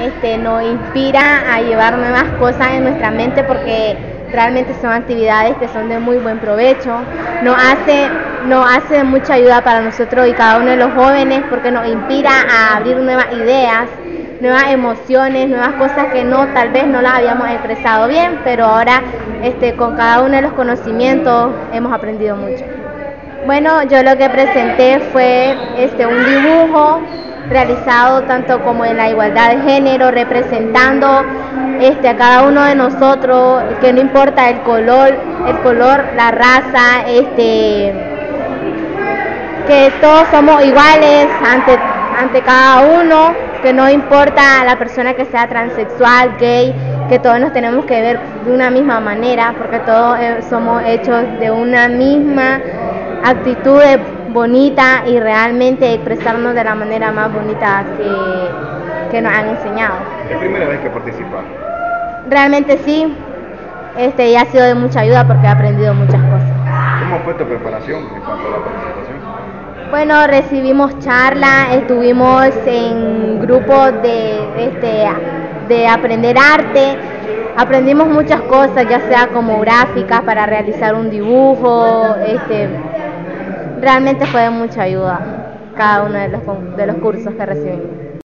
nos inspira a llevar nuevas cosas en nuestra mente, porque realmente son actividades que son de muy buen provecho. Nos hace mucha ayuda para nosotros y cada uno de los jóvenes, porque nos inspira a abrir nuevas ideas, nuevas emociones, nuevas cosas que tal vez no las habíamos expresado bien, pero ahora con cada uno de los conocimientos hemos aprendido mucho. Bueno, yo lo que presenté fue un dibujo realizado tanto como en la igualdad de género, representando a cada uno de nosotros, que no importa el color, la raza, que todos somos iguales ante cada uno, que no importa la persona que sea transexual, gay, que todos nos tenemos que ver de una misma manera, porque todos somos hechos de una misma actitud bonita y realmente expresarnos de la manera más bonita que nos han enseñado. ¿Es primera vez que participas? Realmente sí, y ha sido de mucha ayuda porque he aprendido muchas cosas. ¿Cómo fue tu preparación en cuanto a la participación? Bueno, recibimos charlas, estuvimos en grupos de aprender arte, aprendimos muchas cosas, ya sea como gráficas para realizar un dibujo, realmente fue de mucha ayuda cada uno de los cursos que recibimos.